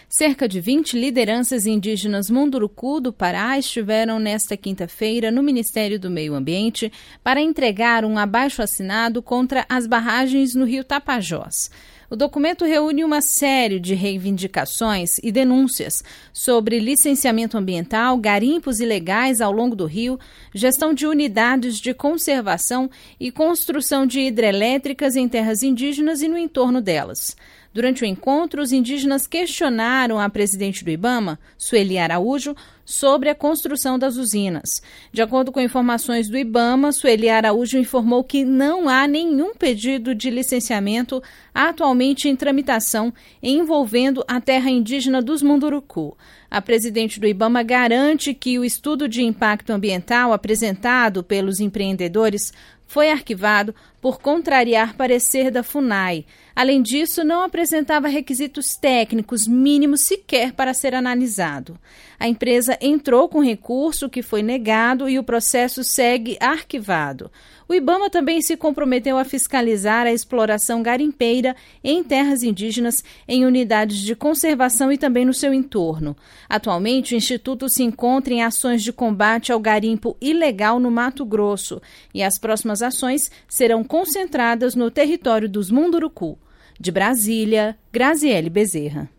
Cerca de 20 lideranças indígenas Munduruku do Pará estiveram nesta quinta-feira no Ministério do Meio Ambiente para entregar um abaixo-assinado contra as barragens no rio Tapajós. O documento reúne uma série de reivindicações e denúncias sobre licenciamento ambiental, garimpos ilegais ao longo do rio, gestão de unidades de conservação e construção de hidrelétricas em terras indígenas e no entorno delas. Durante o encontro, os indígenas questionaram a presidente do IBAMA, Sueli Araújo, sobre a construção das usinas. De acordo com informações do IBAMA, Sueli Araújo informou que não há nenhum pedido de licenciamento atualmente em tramitação envolvendo a terra indígena dos Munduruku. A presidente do IBAMA garante que o estudo de impacto ambiental apresentado pelos empreendedores foi arquivado por contrariar parecer da FUNAI. Além disso, não apresentava requisitos técnicos mínimos sequer para ser analisado. A empresa entrou com recurso que foi negado e o processo segue arquivado. O IBAMA também se comprometeu a fiscalizar a exploração garimpeira em terras indígenas em unidades de conservação e também no seu entorno. Atualmente, o Instituto se encontra em ações de combate ao garimpo ilegal no Mato Grosso e as próximas ações serão concentradas no território dos Munduruku. De Brasília, Graziele Bezerra.